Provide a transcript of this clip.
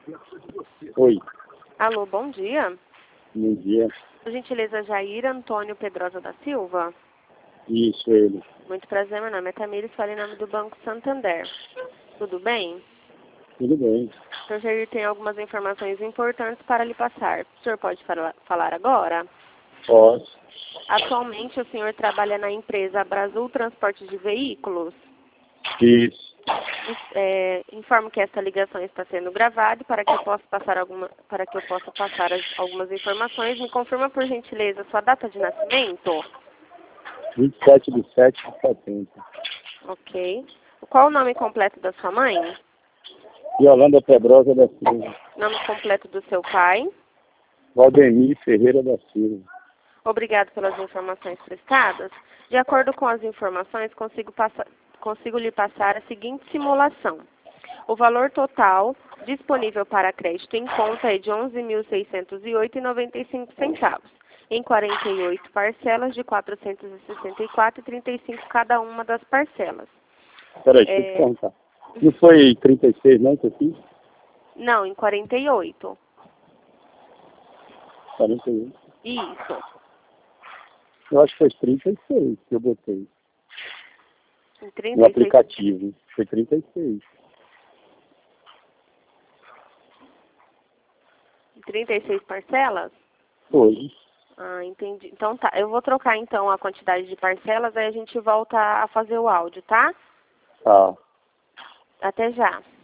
Oi, Alô, bom dia. bom dia. Por gentileza, Jair Antônio Pedrosa da Silva. Isso, ele. Muito prazer, meu nome é Tamires, falo em nome do Banco Santander. Tudo bem? Tudo bem. Então, Jair, tem algumas informações importantes para lhe passar. O senhor pode falar agora? Posso. Atualmente, o senhor trabalha na empresa Brasil Transporte de Veículos. Isso. Informo que esta ligação está sendo gravada e para que eu possa passar algumas informações. Me confirma, por gentileza, sua data de nascimento? 27/7/70. Ok. Qual o nome completo da sua mãe? Yolanda Pedrosa da Silva. Nome completo do seu pai? Valdemir Ferreira da Silva. Obrigado pelas informações prestadas. De acordo com as informações, consigo lhe passar a seguinte simulação. O valor total disponível para crédito em conta é de R$ 11.608,95, em 48 parcelas de R$ 464,35 cada uma das parcelas. Peraí, deixa eu te perguntar. Não foi 36, não, que eu fiz? Não, em 48. 41. Isso. Eu acho que foi 36 que eu botei Em no 36, aplicativo. Foi 36. 36 parcelas? Foi. Ah, entendi. Então tá, eu vou trocar então a quantidade de parcelas, aí a gente volta a fazer o áudio, tá? Tá. Até já.